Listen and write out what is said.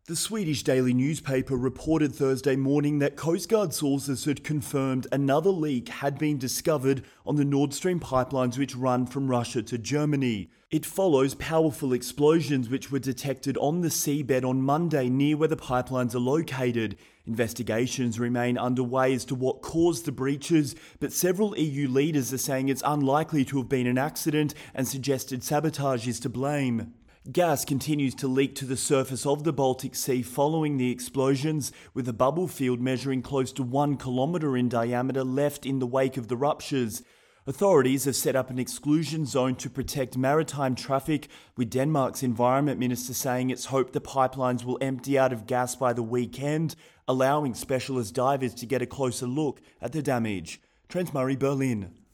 The Swedish daily newspaper reported Thursday morning that Coast Guard sources had confirmed another leak had been discovered on the Nord Stream pipelines which run from Russia to Germany. It follows powerful explosions which were detected on the seabed on Monday near where the pipelines are located. Investigations remain underway as to what caused the breaches, but several EU leaders are saying it's unlikely to have been an accident and suggested sabotage is to blame. Gas continues to leak to the surface of the Baltic Sea following the explosions, with a bubble field measuring close to 1 kilometre in diameter left in the wake of the ruptures. Authorities have set up an exclusion zone to protect maritime traffic, with Denmark's Environment Minister saying it's hoped the pipelines will empty out of gas by the weekend, allowing specialist divers to get a closer look at the damage. Trent Murray, Berlin.